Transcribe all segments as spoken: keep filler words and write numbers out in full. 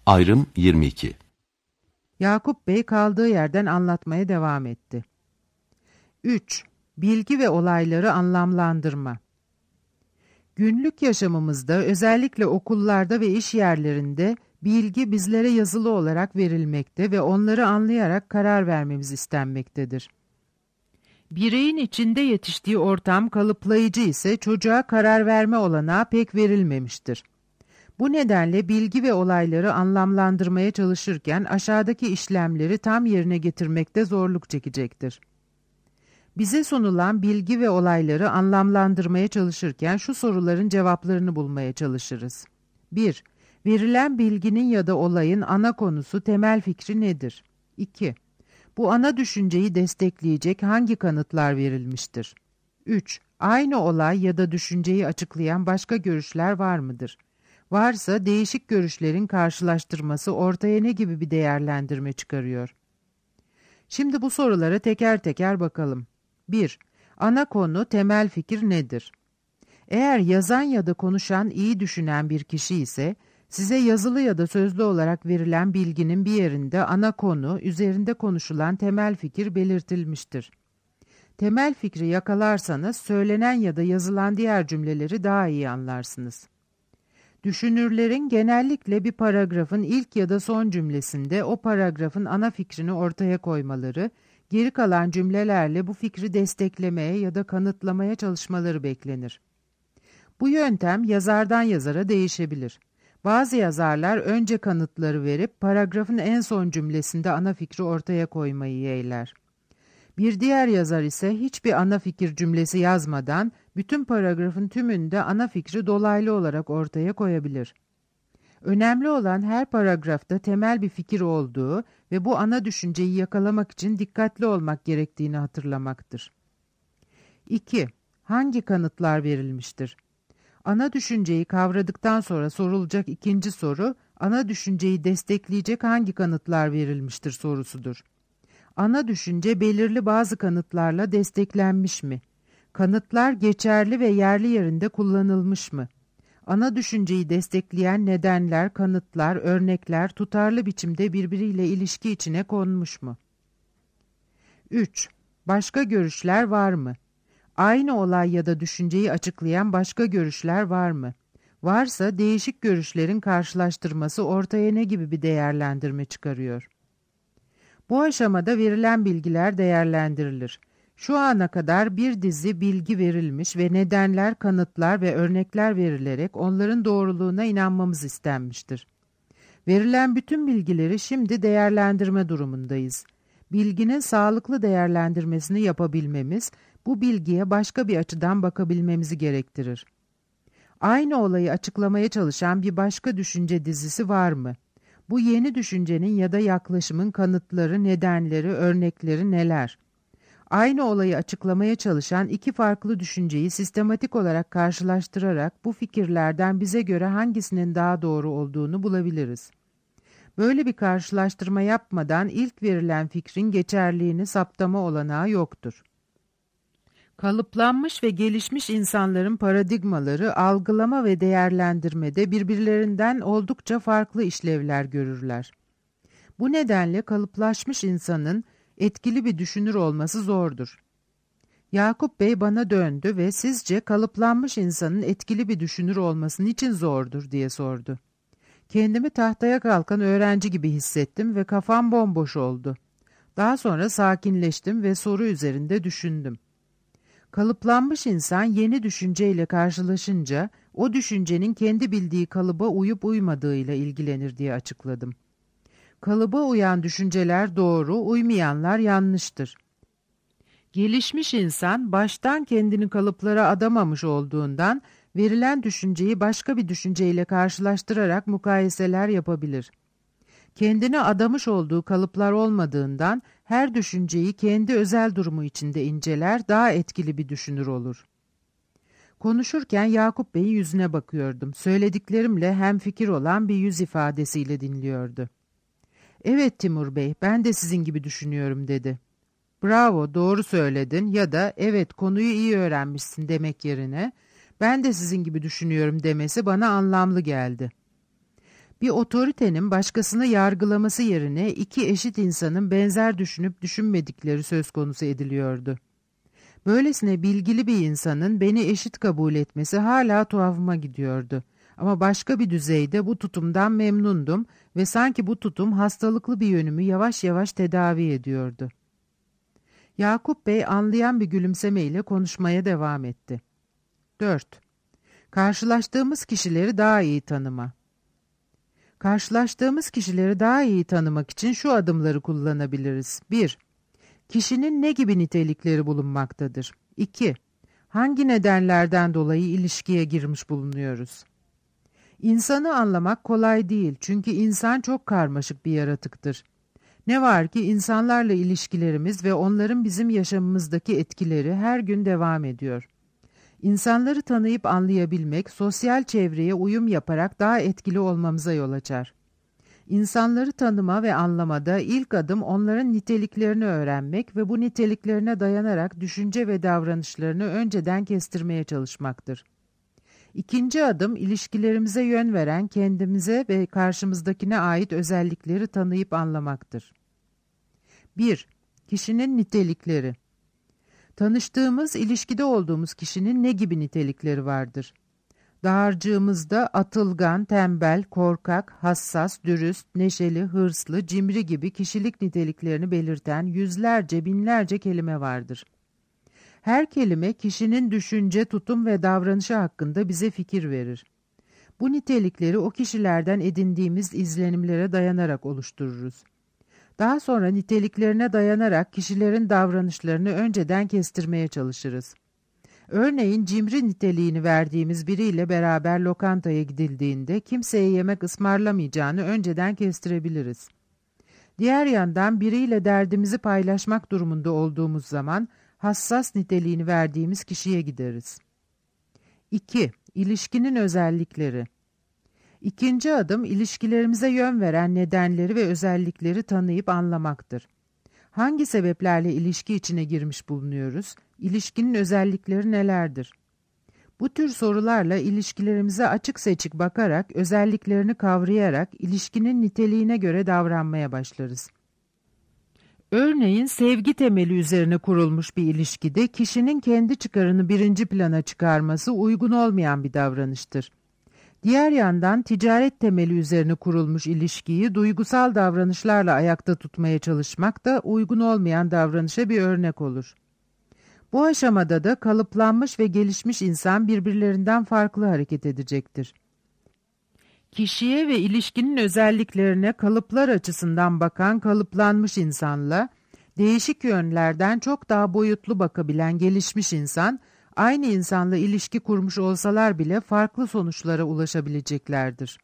Ayrım yirmi iki. Yakup Bey kaldığı yerden anlatmaya devam etti. üç. Bilgi ve olayları anlamlandırma. Günlük yaşamımızda, özellikle okullarda ve iş yerlerinde bilgi bizlere yazılı olarak verilmekte ve onları anlayarak karar vermemiz istenmektedir. Bireyin içinde yetiştiği ortam kalıplayıcı ise çocuğa karar verme olanağı pek verilmemiştir. Bu nedenle bilgi ve olayları anlamlandırmaya çalışırken aşağıdaki işlemleri tam yerine getirmekte zorluk çekecektir. Bize sunulan bilgi ve olayları anlamlandırmaya çalışırken şu soruların cevaplarını bulmaya çalışırız. bir. Verilen bilginin ya da olayın ana konusu, temel fikri nedir? iki. Bu ana düşünceyi destekleyecek hangi kanıtlar verilmiştir? üç. Aynı olay ya da düşünceyi açıklayan başka görüşler var mıdır? Varsa değişik görüşlerin karşılaştırması ortaya ne gibi bir değerlendirme çıkarıyor? Şimdi bu sorulara teker teker bakalım. bir. Ana konu, temel fikir nedir? Eğer yazan ya da konuşan iyi düşünen bir kişi ise, size yazılı ya da sözlü olarak verilen bilginin bir yerinde ana konu, üzerinde konuşulan temel fikir belirtilmiştir. Temel fikri yakalarsanız, söylenen ya da yazılan diğer cümleleri daha iyi anlarsınız. Düşünürlerin genellikle bir paragrafın ilk ya da son cümlesinde o paragrafın ana fikrini ortaya koymaları, geri kalan cümlelerle bu fikri desteklemeye ya da kanıtlamaya çalışmaları beklenir. Bu yöntem yazardan yazara değişebilir. Bazı yazarlar önce kanıtları verip paragrafın en son cümlesinde ana fikri ortaya koymayı yeğler. Bir diğer yazar ise hiçbir ana fikir cümlesi yazmadan bütün paragrafın tümünde ana fikri dolaylı olarak ortaya koyabilir. Önemli olan her paragrafta temel bir fikir olduğu ve bu ana düşünceyi yakalamak için dikkatli olmak gerektiğini hatırlamaktır. iki. Hangi kanıtlar verilmiştir? Ana düşünceyi kavradıktan sonra sorulacak ikinci soru, ana düşünceyi destekleyecek hangi kanıtlar verilmiştir sorusudur. Ana düşünce belirli bazı kanıtlarla desteklenmiş mi? Kanıtlar geçerli ve yerli yerinde kullanılmış mı? Ana düşünceyi destekleyen nedenler, kanıtlar, örnekler tutarlı biçimde birbiriyle ilişki içine konmuş mu? üç. Başka görüşler var mı? Aynı olay ya da düşünceyi açıklayan başka görüşler var mı? Varsa değişik görüşlerin karşılaştırması ortaya ne gibi bir değerlendirme çıkarıyor? Bu aşamada verilen bilgiler değerlendirilir. Şu ana kadar bir dizi bilgi verilmiş ve nedenler, kanıtlar ve örnekler verilerek onların doğruluğuna inanmamız istenmiştir. Verilen bütün bilgileri şimdi değerlendirme durumundayız. Bilginin sağlıklı değerlendirmesini yapabilmemiz, bu bilgiye başka bir açıdan bakabilmemizi gerektirir. Aynı olayı açıklamaya çalışan bir başka düşünce dizisi var mı? Bu yeni düşüncenin ya da yaklaşımın kanıtları, nedenleri, örnekleri neler? Aynı olayı açıklamaya çalışan iki farklı düşünceyi sistematik olarak karşılaştırarak bu fikirlerden bize göre hangisinin daha doğru olduğunu bulabiliriz. Böyle bir karşılaştırma yapmadan ilk verilen fikrin geçerliğini saptama olanağı yoktur. Kalıplanmış ve gelişmiş insanların paradigmaları algılama ve değerlendirmede birbirlerinden oldukça farklı işlevler görürler. Bu nedenle kalıplaşmış insanın etkili bir düşünür olması zordur. Yakup Bey bana döndü ve sizce kalıplanmış insanın etkili bir düşünür olması niçin zordur diye sordu. Kendimi tahtaya kalkan öğrenci gibi hissettim ve kafam bomboş oldu. Daha sonra sakinleştim ve soru üzerinde düşündüm. Kalıplanmış insan yeni düşünceyle karşılaşınca o düşüncenin kendi bildiği kalıba uyup uymadığıyla ilgilenir diye açıkladım. Kalıba uyan düşünceler doğru, uymayanlar yanlıştır. Gelişmiş insan baştan kendini kalıplara adamamış olduğundan verilen düşünceyi başka bir düşünceyle karşılaştırarak mukayeseler yapabilir. Kendine adamış olduğu kalıplar olmadığından her düşünceyi kendi özel durumu içinde inceler, daha etkili bir düşünür olur. Konuşurken Yakup Bey'in yüzüne bakıyordum. Söylediklerimle hemfikir olan bir yüz ifadesiyle dinliyordu. "Evet Timur Bey, ben de sizin gibi düşünüyorum." dedi. "Bravo, doğru söyledin." ya da "Evet, konuyu iyi öğrenmişsin." demek yerine "Ben de sizin gibi düşünüyorum." demesi bana anlamlı geldi. Bir otoritenin başkasını yargılaması yerine iki eşit insanın benzer düşünüp düşünmedikleri söz konusu ediliyordu. Böylesine bilgili bir insanın beni eşit kabul etmesi hala tuhafıma gidiyordu. Ama başka bir düzeyde bu tutumdan memnundum ve sanki bu tutum hastalıklı bir yönümü yavaş yavaş tedavi ediyordu. Yakup Bey anlayan bir gülümsemeyle konuşmaya devam etti. dört. Karşılaştığımız kişileri daha iyi tanıma. Karşılaştığımız kişileri daha iyi tanımak için şu adımları kullanabiliriz. bir. Kişinin ne gibi nitelikleri bulunmaktadır? iki. Hangi nedenlerden dolayı ilişkiye girmiş bulunuyoruz? İnsanı anlamak kolay değil çünkü insan çok karmaşık bir yaratıktır. Ne var ki insanlarla ilişkilerimiz ve onların bizim yaşamımızdaki etkileri her gün devam ediyor. İnsanları tanıyıp anlayabilmek, sosyal çevreye uyum yaparak daha etkili olmamıza yol açar. İnsanları tanıma ve anlamada ilk adım onların niteliklerini öğrenmek ve bu niteliklerine dayanarak düşünce ve davranışlarını önceden kestirmeye çalışmaktır. İkinci adım ilişkilerimize yön veren kendimize ve karşımızdakine ait özellikleri tanıyıp anlamaktır. bir. Kişinin nitelikleri. Tanıştığımız, ilişkide olduğumuz kişinin ne gibi nitelikleri vardır? Dağarcığımızda atılgan, tembel, korkak, hassas, dürüst, neşeli, hırslı, cimri gibi kişilik niteliklerini belirten yüzlerce, binlerce kelime vardır. Her kelime kişinin düşünce, tutum ve davranışı hakkında bize fikir verir. Bu nitelikleri o kişilerden edindiğimiz izlenimlere dayanarak oluştururuz. Daha sonra niteliklerine dayanarak kişilerin davranışlarını önceden kestirmeye çalışırız. Örneğin cimri niteliğini verdiğimiz biriyle beraber lokantaya gidildiğinde kimseye yemek ısmarlamayacağını önceden kestirebiliriz. Diğer yandan biriyle derdimizi paylaşmak durumunda olduğumuz zaman hassas niteliğini verdiğimiz kişiye gideriz. iki. İlişkinin özellikleri. İkinci adım ilişkilerimize yön veren nedenleri ve özellikleri tanıyıp anlamaktır. Hangi sebeplerle ilişki içine girmiş bulunuyoruz? İlişkinin özellikleri nelerdir? Bu tür sorularla ilişkilerimize açık seçik bakarak, özelliklerini kavrayarak ilişkinin niteliğine göre davranmaya başlarız. Örneğin sevgi temeli üzerine kurulmuş bir ilişkide kişinin kendi çıkarını birinci plana çıkarması uygun olmayan bir davranıştır. Diğer yandan ticaret temeli üzerine kurulmuş ilişkiyi duygusal davranışlarla ayakta tutmaya çalışmak da uygun olmayan davranışa bir örnek olur. Bu aşamada da kalıplanmış ve gelişmiş insan birbirlerinden farklı hareket edecektir. Kişiye ve ilişkinin özelliklerine kalıplar açısından bakan kalıplanmış insanla, değişik yönlerden çok daha boyutlu bakabilen gelişmiş insan, aynı insanla ilişki kurmuş olsalar bile farklı sonuçlara ulaşabileceklerdir.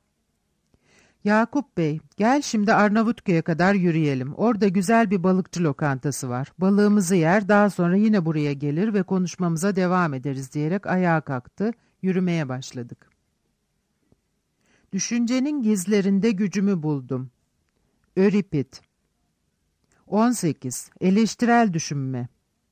Yakup Bey, gel şimdi Arnavutköy'e kadar yürüyelim. Orada güzel bir balıkçı lokantası var. Balığımızı yer, daha sonra yine buraya gelir ve konuşmamıza devam ederiz diyerek ayağa kalktı, yürümeye başladık. Düşüncenin gizlerinde gücümü buldum. Öripit. on sekiz. Eleştirel düşünme.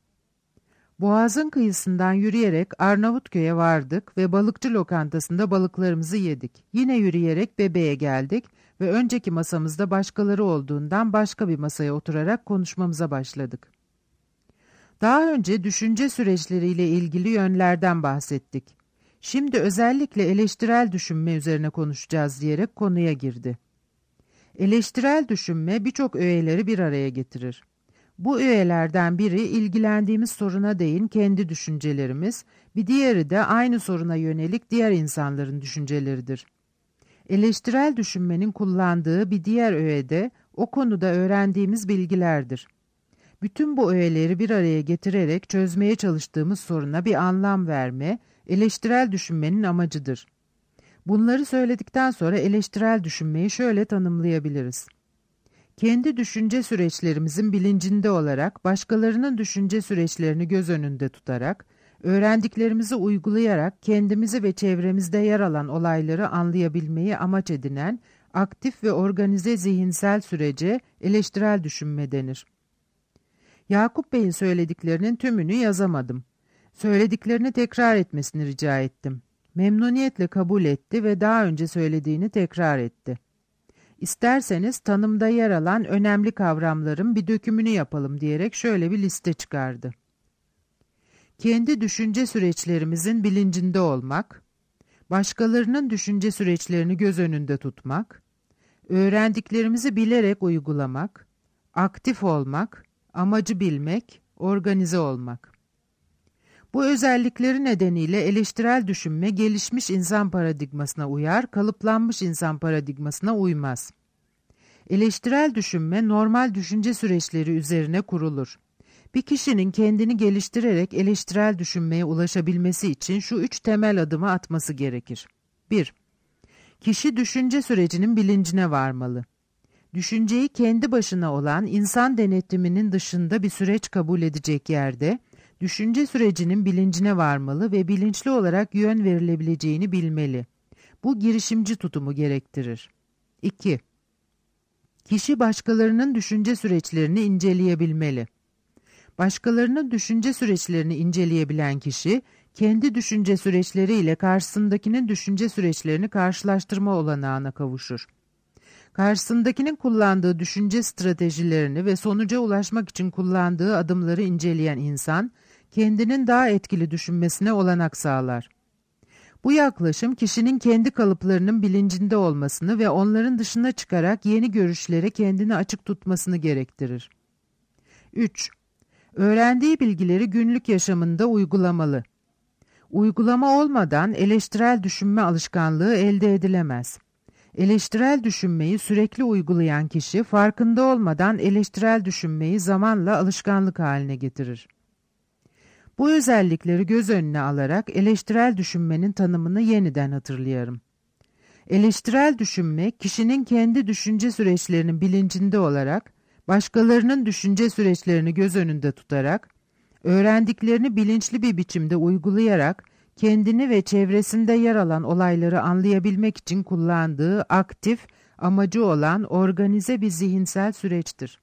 Boğazın kıyısından yürüyerek Arnavutköy'e vardık ve balıkçı lokantasında balıklarımızı yedik. Yine yürüyerek Bebe'ye geldik ve önceki masamızda başkaları olduğundan başka bir masaya oturarak konuşmamıza başladık. Daha önce düşünce süreçleriyle ilgili yönlerden bahsettik. Şimdi özellikle eleştirel düşünme üzerine konuşacağız diyerek konuya girdi. Eleştirel düşünme birçok öğeleri bir araya getirir. Bu öğelerden biri ilgilendiğimiz soruna değin kendi düşüncelerimiz, bir diğeri de aynı soruna yönelik diğer insanların düşünceleridir. Eleştirel düşünmenin kullandığı bir diğer öğe de o konuda öğrendiğimiz bilgilerdir. Bütün bu öğeleri bir araya getirerek çözmeye çalıştığımız soruna bir anlam verme, eleştirel düşünmenin amacıdır. Bunları söyledikten sonra eleştirel düşünmeyi şöyle tanımlayabiliriz. Kendi düşünce süreçlerimizin bilincinde olarak, başkalarının düşünce süreçlerini göz önünde tutarak, öğrendiklerimizi uygulayarak kendimizi ve çevremizde yer alan olayları anlayabilmeyi amaç edinen aktif ve organize zihinsel sürece eleştirel düşünme denir. Yakup Bey'in söylediklerinin tümünü yazamadım. Söylediklerini tekrar etmesini rica ettim. Memnuniyetle kabul etti ve daha önce söylediğini tekrar etti. İsterseniz tanımda yer alan önemli kavramların bir dökümünü yapalım diyerek şöyle bir liste çıkardı. Kendi düşünce süreçlerimizin bilincinde olmak, başkalarının düşünce süreçlerini göz önünde tutmak, öğrendiklerimizi bilerek uygulamak, aktif olmak, amacı bilmek, organize olmak. Bu özellikleri nedeniyle eleştirel düşünme gelişmiş insan paradigmasına uyar, kalıplanmış insan paradigmasına uymaz. Eleştirel düşünme normal düşünce süreçleri üzerine kurulur. Bir kişinin kendini geliştirerek eleştirel düşünmeye ulaşabilmesi için şu üç temel adımı atması gerekir. bir. Kişi düşünce sürecinin bilincine varmalı. Düşünceyi kendi başına olan insan denetiminin dışında bir süreç kabul edecek yerde, düşünce sürecinin bilincine varmalı ve bilinçli olarak yön verilebileceğini bilmeli. Bu girişimci tutumu gerektirir. iki. Kişi başkalarının düşünce süreçlerini inceleyebilmeli. Başkalarının düşünce süreçlerini inceleyebilen kişi, kendi düşünce süreçleriyle karşısındakinin düşünce süreçlerini karşılaştırma olanağına kavuşur. Karşısındakinin kullandığı düşünce stratejilerini ve sonuca ulaşmak için kullandığı adımları inceleyen insan, kendinin daha etkili düşünmesine olanak sağlar. Bu yaklaşım, kişinin kendi kalıplarının bilincinde olmasını ve onların dışına çıkarak yeni görüşlere kendini açık tutmasını gerektirir. üç. Öğrendiği bilgileri günlük yaşamında uygulamalı. Uygulama olmadan eleştirel düşünme alışkanlığı elde edilemez. Eleştirel düşünmeyi sürekli uygulayan kişi, farkında olmadan eleştirel düşünmeyi zamanla alışkanlık haline getirir. Bu özellikleri göz önüne alarak eleştirel düşünmenin tanımını yeniden hatırlayalım. Eleştirel düşünme, kişinin kendi düşünce süreçlerinin bilincinde olarak, başkalarının düşünce süreçlerini göz önünde tutarak, öğrendiklerini bilinçli bir biçimde uygulayarak, kendini ve çevresinde yer alan olayları anlayabilmek için kullandığı aktif, amacı olan organize bir zihinsel süreçtir.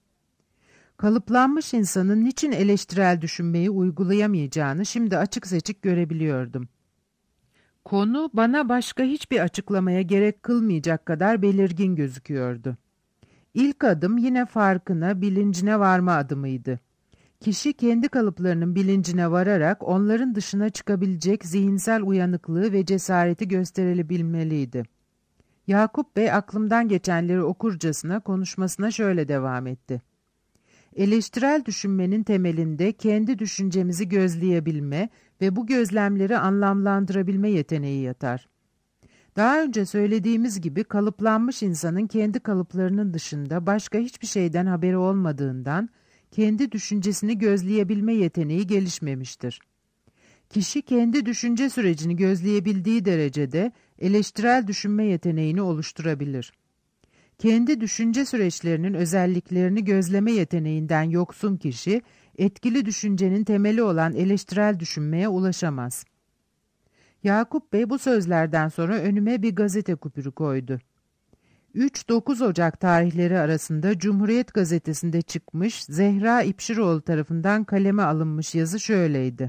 Kalıplanmış insanın niçin eleştirel düşünmeyi uygulayamayacağını şimdi açık seçik görebiliyordum. Konu bana başka hiçbir açıklamaya gerek kılmayacak kadar belirgin gözüküyordu. İlk adım yine farkına, bilincine varma adımıydı. Kişi kendi kalıplarının bilincine vararak onların dışına çıkabilecek zihinsel uyanıklığı ve cesareti gösterebilmeliydi. Yakup Bey aklımdan geçenleri okurcasına konuşmasına şöyle devam etti. Eleştirel düşünmenin temelinde kendi düşüncemizi gözleyebilme ve bu gözlemleri anlamlandırabilme yeteneği yatar. Daha önce söylediğimiz gibi kalıplanmış insanın kendi kalıplarının dışında başka hiçbir şeyden haberi olmadığından kendi düşüncesini gözleyebilme yeteneği gelişmemiştir. Kişi kendi düşünce sürecini gözleyebildiği derecede eleştirel düşünme yeteneğini oluşturabilir. Kendi düşünce süreçlerinin özelliklerini gözleme yeteneğinden yoksun kişi, etkili düşüncenin temeli olan eleştirel düşünmeye ulaşamaz. Yakup Bey bu sözlerden sonra önüme bir gazete kupürü koydu. üç dokuz Ocak tarihleri arasında Cumhuriyet Gazetesi'nde çıkmış Zehra İpşiroğlu tarafından kaleme alınmış yazı şöyleydi.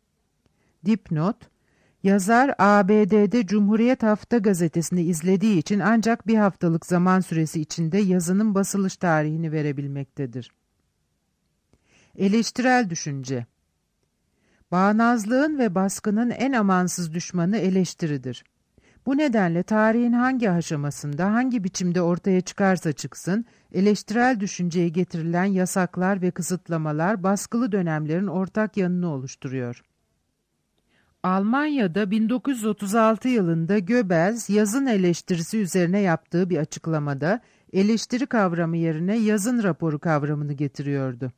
Dipnot: Yazar A B D'de Cumhuriyet Hafta Gazetesi'ni izlediği için ancak bir haftalık zaman süresi içinde yazının basılış tarihini verebilmektedir. Eleştirel düşünce. Bağnazlığın ve baskının en amansız düşmanı eleştiridir. Bu nedenle tarihin hangi aşamasında, hangi biçimde ortaya çıkarsa çıksın, eleştirel düşünceye getirilen yasaklar ve kısıtlamalar baskılı dönemlerin ortak yanını oluşturuyor. Almanya'da bin dokuz yüz otuz altı yılında Goebbels yazın eleştirisi üzerine yaptığı bir açıklamada eleştiri kavramı yerine yazın raporu kavramını getiriyordu.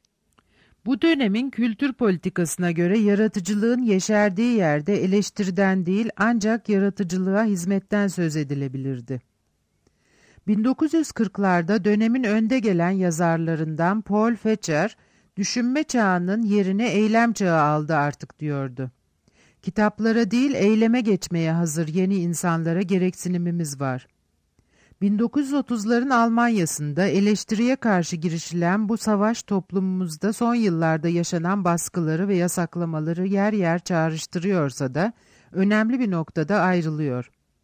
Bu dönemin kültür politikasına göre yaratıcılığın yeşerdiği yerde eleştiriden değil ancak yaratıcılığa hizmetten söz edilebilirdi. bin dokuz yüz kırklarda dönemin önde gelen yazarlarından Paul Fetcher, düşünme çağının yerine eylem çağı aldı artık diyordu. Kitaplara değil eyleme geçmeye hazır yeni insanlara gereksinimimiz var. bin dokuz yüz otuzların Almanya'sında eleştiriye karşı girişilen bu savaş toplumumuzda son yıllarda yaşanan baskıları ve yasaklamaları yer yer çağrıştırıyorsa da önemli bir noktada ayrılıyor.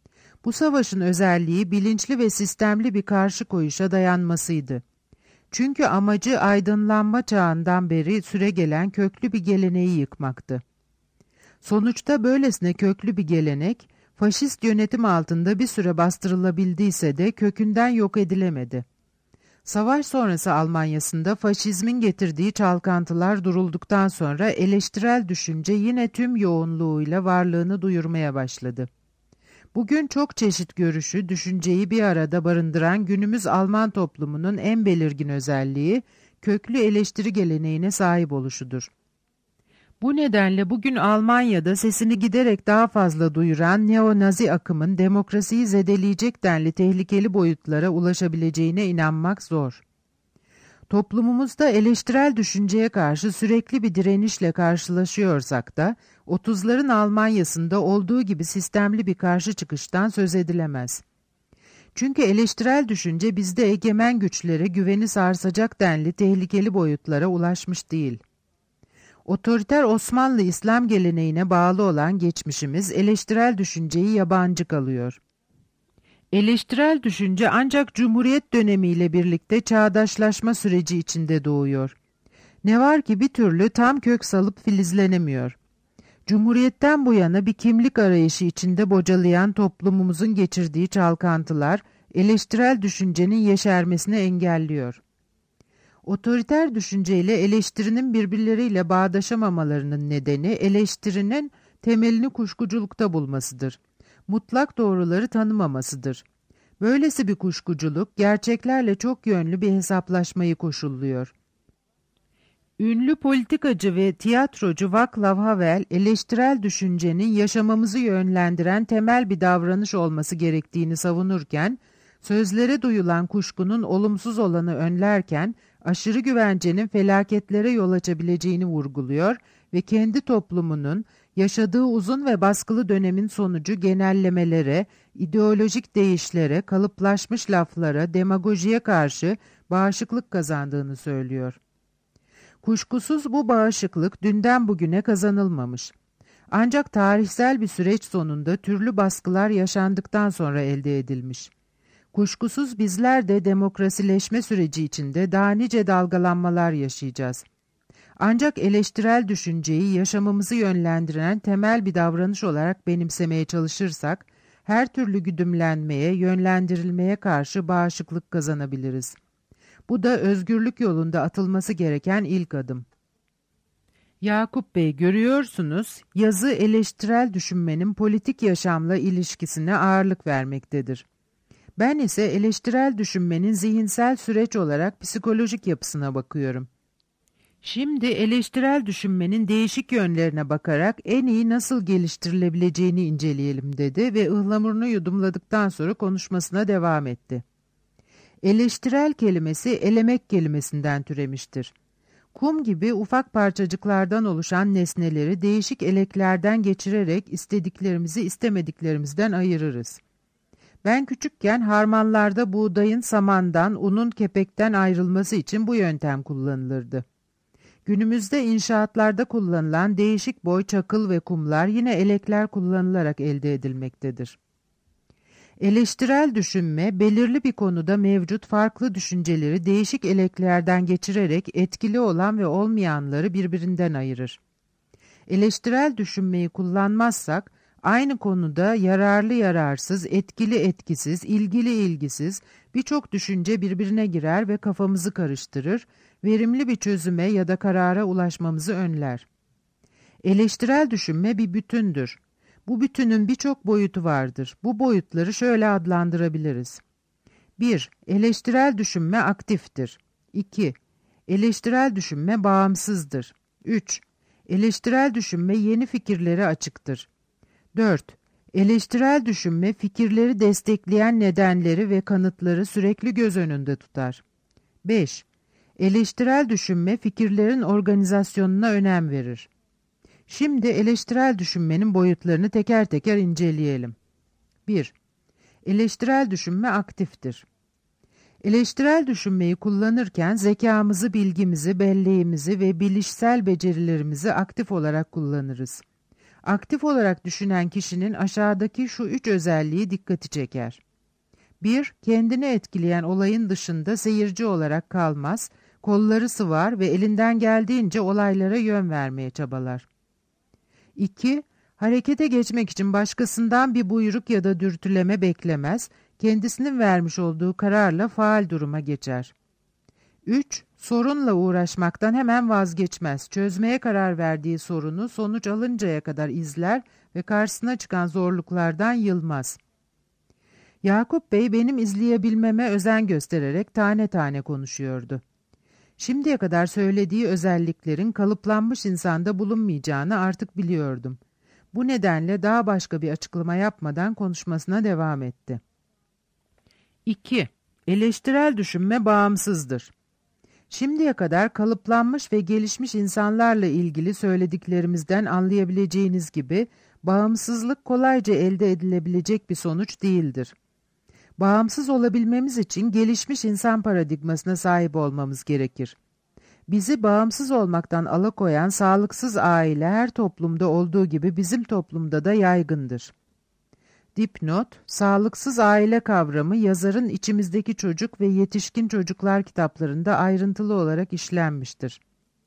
Bu savaşın özelliği bilinçli ve sistemli bir karşı koyuşa dayanmasıydı. Çünkü amacı aydınlanma çağından beri süregelen köklü bir geleneği yıkmaktı. Sonuçta böylesine köklü bir gelenek, faşist yönetim altında bir süre bastırılabildiyse de kökünden yok edilemedi. Savaş sonrası Almanya'sında faşizmin getirdiği çalkantılar durulduktan sonra eleştirel düşünce yine tüm yoğunluğuyla varlığını duyurmaya başladı. Bugün çok çeşit görüşü, düşünceyi bir arada barındıran günümüz Alman toplumunun en belirgin özelliği, köklü eleştiri geleneğine sahip oluşudur. Bu nedenle bugün Almanya'da sesini giderek daha fazla duyuran neo-nazi akımın demokrasiyi zedeleyecek denli tehlikeli boyutlara ulaşabileceğine inanmak zor. Toplumumuzda eleştirel düşünceye karşı sürekli bir direnişle karşılaşıyorsak da, otuzların Almanya'sında olduğu gibi sistemli bir karşı çıkıştan söz edilemez. Çünkü eleştirel düşünce bizde egemen güçlere güveni sarsacak denli tehlikeli boyutlara ulaşmış değil. Otoriter Osmanlı İslam geleneğine bağlı olan geçmişimiz eleştirel düşünceyi yabancı kalıyor. Eleştirel düşünce ancak Cumhuriyet dönemiyle birlikte çağdaşlaşma süreci içinde doğuyor. Ne var ki bir türlü tam kök salıp filizlenemiyor. Cumhuriyetten bu yana bir kimlik arayışı içinde bocalayan toplumumuzun geçirdiği çalkantılar, eleştirel düşüncenin yeşermesini engelliyor. Otoriter düşünceyle eleştirinin birbirleriyle bağdaşamamalarının nedeni eleştirinin temelini kuşkuculukta bulmasıdır. Mutlak doğruları tanımamasıdır. Böylesi bir kuşkuculuk gerçeklerle çok yönlü bir hesaplaşmayı koşulluyor. Ünlü politikacı ve tiyatrocu Václav Havel, eleştirel düşüncenin yaşamamızı yönlendiren temel bir davranış olması gerektiğini savunurken, sözlere duyulan kuşkunun olumsuz olanı önlerken, aşırı güvencenin felaketlere yol açabileceğini vurguluyor ve kendi toplumunun yaşadığı uzun ve baskılı dönemin sonucu genellemelere, ideolojik değişlere, kalıplaşmış laflara, demagojiye karşı bağışıklık kazandığını söylüyor. Kuşkusuz bu bağışıklık dünden bugüne kazanılmamış. Ancak tarihsel bir süreç sonunda türlü baskılar yaşandıktan sonra elde edilmiş. Kuşkusuz bizler de demokrasileşme süreci içinde daha nice dalgalanmalar yaşayacağız. Ancak eleştirel düşünceyi yaşamımızı yönlendiren temel bir davranış olarak benimsemeye çalışırsak, her türlü güdümlenmeye, yönlendirilmeye karşı bağışıklık kazanabiliriz. Bu da özgürlük yolunda atılması gereken ilk adım. Yakup Bey, görüyorsunuz, yazı eleştirel düşünmenin politik yaşamla ilişkisine ağırlık vermektedir. Ben ise eleştirel düşünmenin zihinsel süreç olarak psikolojik yapısına bakıyorum. Şimdi eleştirel düşünmenin değişik yönlerine bakarak en iyi nasıl geliştirilebileceğini inceleyelim dedi ve ıhlamurunu yudumladıktan sonra konuşmasına devam etti. Eleştirel kelimesi elemek kelimesinden türemiştir. Kum gibi ufak parçacıklardan oluşan nesneleri değişik eleklerden geçirerek istediklerimizi istemediklerimizden ayırırız. Ben küçükken harmanlarda buğdayın samandan, unun kepekten ayrılması için bu yöntem kullanılırdı. Günümüzde inşaatlarda kullanılan değişik boy çakıl ve kumlar yine elekler kullanılarak elde edilmektedir. Eleştirel düşünme, belirli bir konuda mevcut farklı düşünceleri değişik eleklerden geçirerek etkili olan ve olmayanları birbirinden ayırır. Eleştirel düşünmeyi kullanmazsak, aynı konuda yararlı yararsız, etkili etkisiz, ilgili ilgisiz birçok düşünce birbirine girer ve kafamızı karıştırır, verimli bir çözüme ya da karara ulaşmamızı önler. Eleştirel düşünme bir bütündür. Bu bütünün birçok boyutu vardır. Bu boyutları şöyle adlandırabiliriz. bir. Eleştirel düşünme aktiftir. iki. Eleştirel düşünme bağımsızdır. üç. Eleştirel düşünme yeni fikirlere açıktır. dört. Eleştirel düşünme fikirleri destekleyen nedenleri ve kanıtları sürekli göz önünde tutar. beş. Eleştirel düşünme fikirlerin organizasyonuna önem verir. Şimdi eleştirel düşünmenin boyutlarını teker teker inceleyelim. bir. Eleştirel düşünme aktiftir. Eleştirel düşünmeyi kullanırken zekamızı, bilgimizi, belleğimizi ve bilişsel becerilerimizi aktif olarak kullanırız. Aktif olarak düşünen kişinin aşağıdaki şu üç özelliği dikkati çeker. bir Kendini etkileyen olayın dışında seyirci olarak kalmaz, kolları sıvar ve elinden geldiğince olaylara yön vermeye çabalar. iki Harekete geçmek için başkasından bir buyruk ya da dürtüleme beklemez, kendisinin vermiş olduğu kararla faal duruma geçer. üç Sorunla uğraşmaktan hemen vazgeçmez, çözmeye karar verdiği sorunu sonuç alıncaya kadar izler ve karşısına çıkan zorluklardan yılmaz. Yakup Bey benim izleyebilmeme özen göstererek tane tane konuşuyordu. Şimdiye kadar söylediği özelliklerin kalıplanmış insanda bulunmayacağını artık biliyordum. Bu nedenle daha başka bir açıklama yapmadan konuşmasına devam etti. iki Eleştirel düşünme bağımsızdır. Şimdiye kadar kalıplanmış ve gelişmiş insanlarla ilgili söylediklerimizden anlayabileceğiniz gibi bağımsızlık kolayca elde edilebilecek bir sonuç değildir. Bağımsız olabilmemiz için gelişmiş insan paradigmasına sahip olmamız gerekir. Bizi bağımsız olmaktan alıkoyan sağlıksız aile her toplumda olduğu gibi bizim toplumda da yaygındır. Dipnot, sağlıksız aile kavramı yazarın İçimizdeki Çocuk ve Yetişkin Çocuklar kitaplarında ayrıntılı olarak işlenmiştir.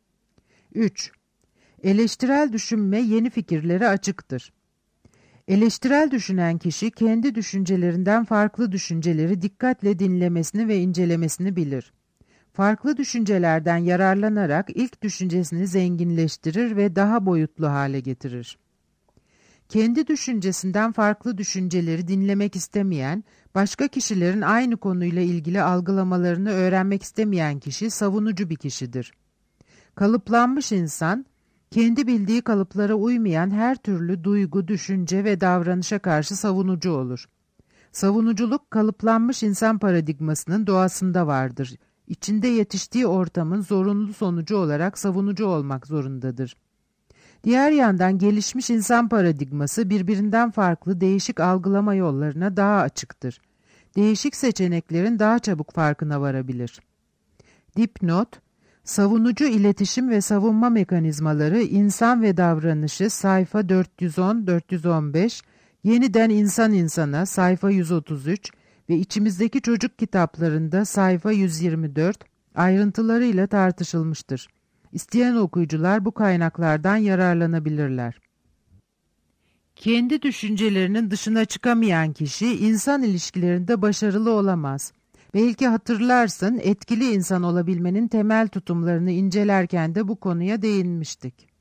üç Eleştirel düşünme yeni fikirlere açıktır. Eleştirel düşünen kişi kendi düşüncelerinden farklı düşünceleri dikkatle dinlemesini ve incelemesini bilir. Farklı düşüncelerden yararlanarak ilk düşüncesini zenginleştirir ve daha boyutlu hale getirir. Kendi düşüncesinden farklı düşünceleri dinlemek istemeyen, başka kişilerin aynı konuyla ilgili algılamalarını öğrenmek istemeyen kişi savunucu bir kişidir. Kalıplanmış insan, kendi bildiği kalıplara uymayan her türlü duygu, düşünce ve davranışa karşı savunucu olur. Savunuculuk, kalıplanmış insan paradigmasının doğasında vardır. İçinde yetiştiği ortamın zorunlu sonucu olarak savunucu olmak zorundadır. Diğer yandan gelişmiş insan paradigması birbirinden farklı değişik algılama yollarına daha açıktır. Değişik seçeneklerin daha çabuk farkına varabilir. Dipnot, savunucu iletişim ve savunma mekanizmaları insan ve davranışı sayfa dört yüz on dört yüz on beş, yeniden insan insana sayfa yüz otuz üç ve içimizdeki çocuk kitaplarında sayfa yüz yirmi dört ayrıntılarıyla tartışılmıştır. İsteyen okuyucular bu kaynaklardan yararlanabilirler. Kendi düşüncelerinin dışına çıkamayan kişi insan ilişkilerinde başarılı olamaz. Belki hatırlarsın, etkili insan olabilmenin temel tutumlarını incelerken de bu konuya değinmiştik.